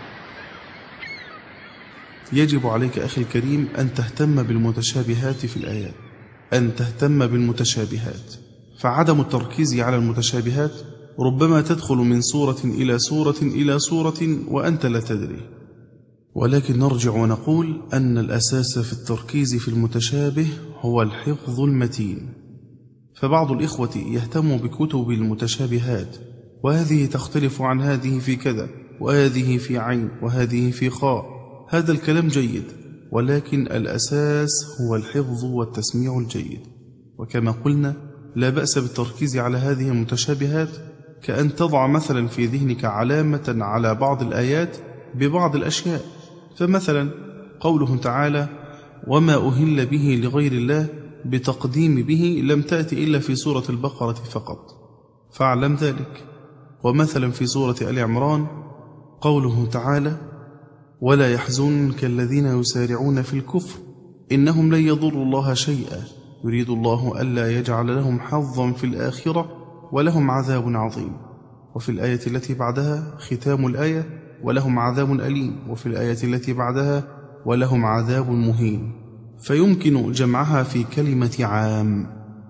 يجب عليك أخي الكريم أن تهتم بالمتشابهات في الآيات، أن تهتم بالمتشابهات، فعدم التركيز على المتشابهات ربما تدخل من سورة إلى سورة إلى سورة وأنت لا تدري. ولكن نرجع ونقول أن الأساس في التركيز في المتشابه هو الحفظ المتين. فبعض الإخوة يهتم بكتب المتشابهات، وهذه تختلف عن هذه في كذا، وهذه في عين، وهذه في خاء. هذا الكلام جيد، ولكن الأساس هو الحفظ والتسميع الجيد. وكما قلنا لا بأس بالتركيز على هذه المتشابهات، كأن تضع مثلا في ذهنك علامة على بعض الآيات ببعض الأشياء. فمثلا قوله تعالى وما أهل به لغير الله بتقديم به لم تأتي إلا في سورة البقرة فقط، فاعلم ذلك. ومثلا في سورة آل عمران قوله تعالى ولا يحزنك الذين يسارعون في الكفر إنهم لن يضروا الله شيئا يريد الله ألا يجعل لهم حظا في الآخرة ولهم عذاب عظيم. وفي الآية التي بعدها ختام الآية ولهم عذاب أليم، وفي الآية التي بعدها ولهم عذاب مهين. فيمكن جمعها في كلمة عام،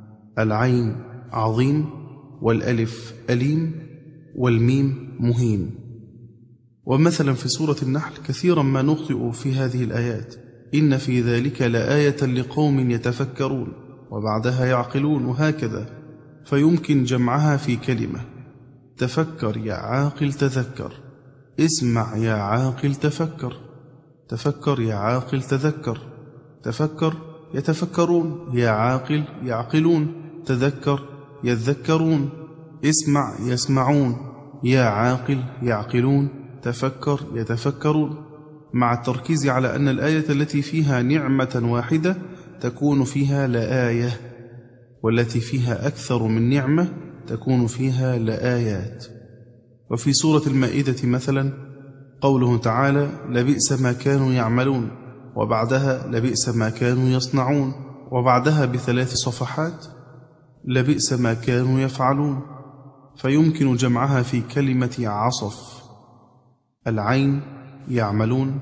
العين عظيم، والألف أليم، والميم مهين. ومثلا في سورة النحل كثيرا ما نخطئ في هذه الآيات إن في ذلك لآية لقوم يتفكرون، وبعدها يعقلون، وهكذا. فيمكن جمعها في كلمة تفكر يا عاقل تذكر، اسمع يا عاقل تفكر، تفكر يا عاقل تذكر، تفكر يتفكرون، يا عاقل يعقلون، تذكر يذكرون، اسمع يسمعون، يا عاقل يعقلون، تفكر يتفكرون. مع التركيز على أن الآية التي فيها نعمة واحدة تكون فيها لآية، والتي فيها أكثر من نعمة تكون فيها لآيات. وفي سورة المائدة مثلا قوله تعالى لبئس ما كانوا يعملون، وبعدها لبئس ما كانوا يصنعون، وبعدها بثلاث صفحات لبئس ما كانوا يفعلون. فيمكن جمعها في كلمة عصف، العين يعملون،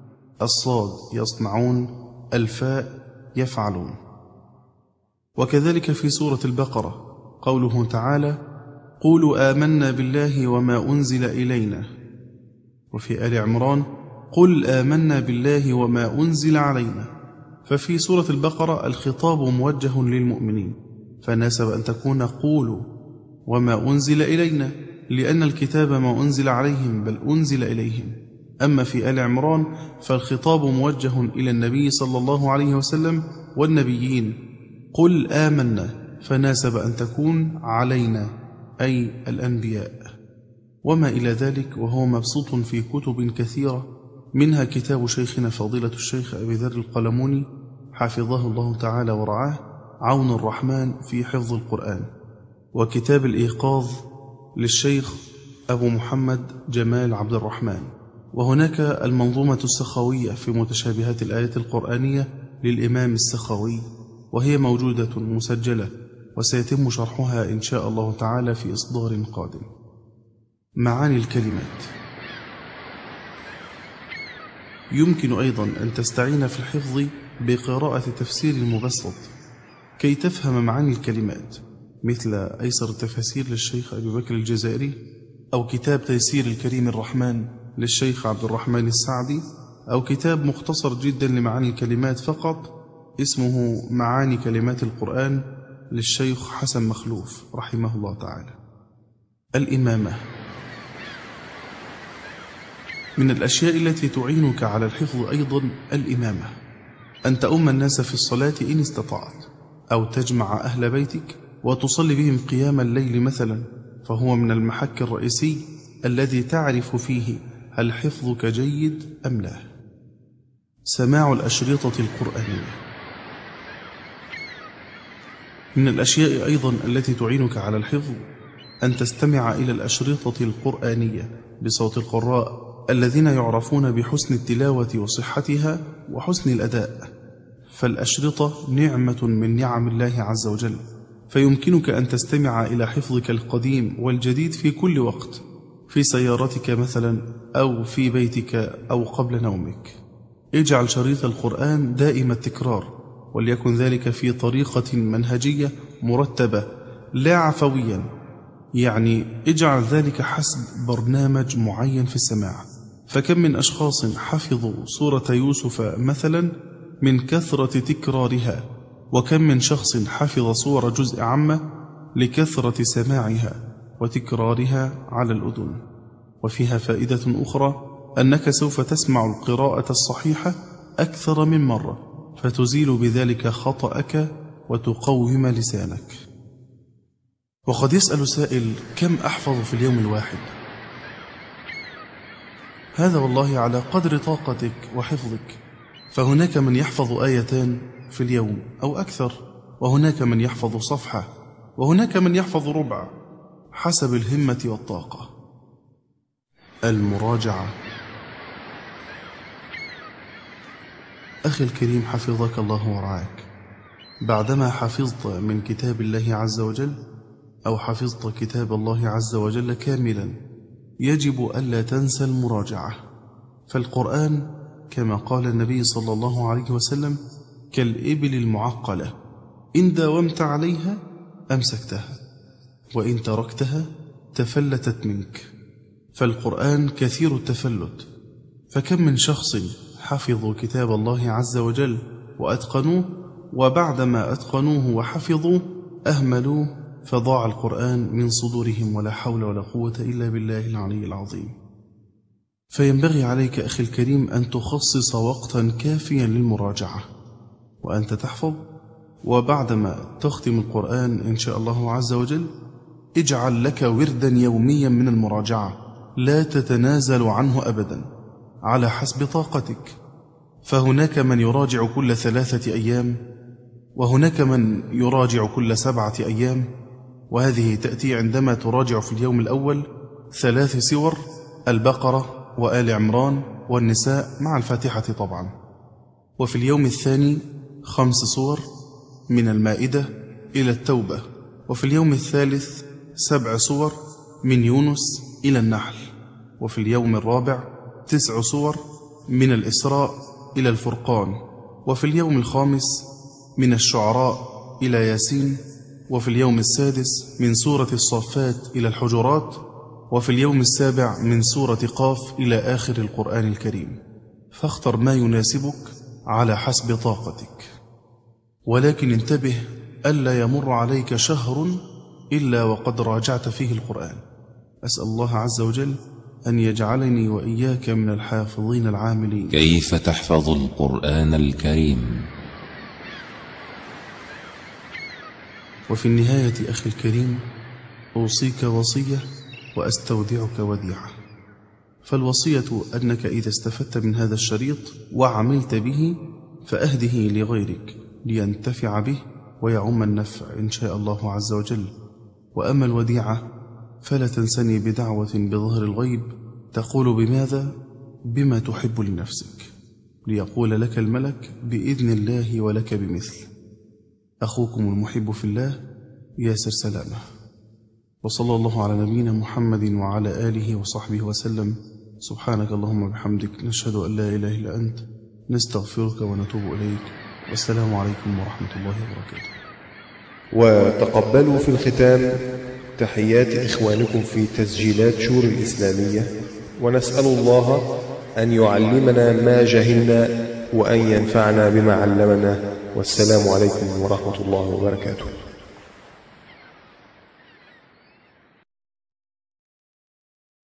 الصاد يصنعون، الفاء يفعلون. وكذلك في سورة البقرة قوله تعالى قولوا آمنا بالله وما أنزل إلينا. وفي آل عمران قل آمنا بالله وما أنزل علينا. ففي سورة البقرة الخطاب موجه للمؤمنين، فناسب أن تكون قولوا وما أنزل إلينا، لأن الكتاب ما أنزل عليهم بل أنزل إليهم. أما في آل عمران فالخطاب موجه إلى النبي صلى الله عليه وسلم والنبيين، قل آمنا، فناسب أن تكون علينا أي الأنبياء، وما إلى ذلك، وهو مبسوط في كتب كثيرة، منها كتاب شيخنا فضيلة الشيخ أبي ذر القلموني حفظه الله تعالى ورعاه، عون الرحمن في حفظ القرآن، وكتاب الإيقاظ للشيخ أبو محمد جمال عبد الرحمن، وهناك المنظومة السخاوية في متشابهات الآيات القرآنية للإمام السخاوي، وهي موجودة مسجلة، وسيتم شرحها إن شاء الله تعالى في إصدار قادم. معاني الكلمات. يمكن أيضا أن تستعين في الحفظ بقراءة تفسير مبسط كي تفهم معاني الكلمات، مثل أيسر التفاسير للشيخ أبي بكر الجزائري، أو كتاب تيسير الكريم الرحمن للشيخ عبد الرحمن السعدي، أو كتاب مختصر جدا لمعاني الكلمات فقط اسمه معاني كلمات القرآن للشيخ حسن مخلوف رحمه الله تعالى. الإمامة. من الأشياء التي تعينك على الحفظ أيضا الإمامة، أن تؤم الناس في الصلاة إن استطعت، أو تجمع أهل بيتك وتصلي بهم قيام الليل مثلا، فهو من المحك الرئيسي الذي تعرف فيه هل حفظك جيد أم لا. سماع الأشرطة القرآنية. من الأشياء أيضا التي تعينك على الحفظ أن تستمع إلى الأشرطة القرآنية بصوت القراء الذين يعرفون بحسن التلاوة وصحتها وحسن الأداء، فالأشرطة نعمة من نعم الله عز وجل، فيمكنك أن تستمع إلى حفظك القديم والجديد في كل وقت، في سيارتك مثلا، أو في بيتك، أو قبل نومك. اجعل شريط القرآن دائم التكرار، وليكن ذلك في طريقة منهجية مرتبة لا عفويا، يعني اجعل ذلك حسب برنامج معين في السماع. فكم من أشخاص حفظوا سورة يوسف مثلا من كثرة تكرارها، وكم من شخص حفظ سورة جزء عامة لكثرة سماعها وتكرارها على الأذن. وفيها فائدة أخرى، أنك سوف تسمع القراءة الصحيحة أكثر من مرة، فتزيل بذلك خطأك وتقوم لسانك. وقد يسأل سائل: كم أحفظ في اليوم الواحد؟ هذا والله على قدر طاقتك وحفظك، فهناك من يحفظ آيتان في اليوم أو أكثر، وهناك من يحفظ صفحة، وهناك من يحفظ ربع، حسب الهمة والطاقة. المراجعة. أخي الكريم حفظك الله ورعاك، بعدما حفظت من كتاب الله عز وجل، أو حفظت كتاب الله عز وجل كاملا، يجب ألا تنسى المراجعة. فالقرآن كما قال النبي صلى الله عليه وسلم كالإبل المعقلة، إن داومت عليها أمسكتها، وإن تركتها تفلتت منك. فالقرآن كثير التفلت، فكم من شخص حفظوا كتاب الله عز وجل وأتقنوه، وبعدما أتقنوه وحفظوه أهملوه، فضاع القرآن من صدورهم، ولا حول ولا قوة إلا بالله العلي العظيم. فينبغي عليك أخي الكريم أن تخصص وقتا كافيا للمراجعة، وأنت تحفظ، وبعدما تختم القرآن إن شاء الله عز وجل اجعل لك وردا يوميا من المراجعة، لا تتنازل عنه أبدا على حسب طاقتك. فهناك من يراجع كل ثلاثة أيام، وهناك من يراجع كل سبعة أيام، وهذه تأتي عندما تراجع في اليوم الأول ثلاث سور: البقرة وآل عمران والنساء مع الفاتحة طبعا، وفي اليوم الثاني خمس سور من المائدة إلى التوبة، وفي اليوم الثالث سبع سور من يونس إلى النحل، وفي اليوم الرابع تسع سور من الإسراء إلى الفرقان، وفي اليوم الخامس من الشعراء إلى ياسين، وفي اليوم السادس من سورة الصافات إلى الحجرات، وفي اليوم السابع من سورة قاف إلى آخر القرآن الكريم، فاختر ما يناسبك على حسب طاقتك. ولكن انتبه ألا يمر عليك شهر إلا وقد راجعت فيه القرآن. أسأل الله عز وجل أن يجعلني وإياك من الحافظين العاملين. كيف تحفظ القرآن الكريم؟ وفي النهاية أخي الكريم، أوصيك وصية وأستودعك وديعة. فالوصية أنك إذا استفدت من هذا الشريط وعملت به فأهده لغيرك لينتفع به ويعم النفع إن شاء الله عز وجل. وأما الوديعة فلا تنسني بدعوة بظهر الغيب تقول بماذا؟ بما تحب لنفسك، ليقول لك الملك بإذن الله ولك بمثل. أخوكم المحب في الله ياسر سلامة. وصلى الله على نبينا محمد وعلى آله وصحبه وسلم. سبحانك اللهم وبحمدك، نشهد أن لا إله إلا أنت، نستغفرك ونتوب إليك. والسلام عليكم ورحمة الله وبركاته. وتقبلوا في الختام تحيات إخوانكم في تسجيلات شور الإسلامية، ونسأل الله أن يعلمنا ما جهلنا وأن ينفعنا بما علمنا. والسلام عليكم ورحمة الله وبركاته.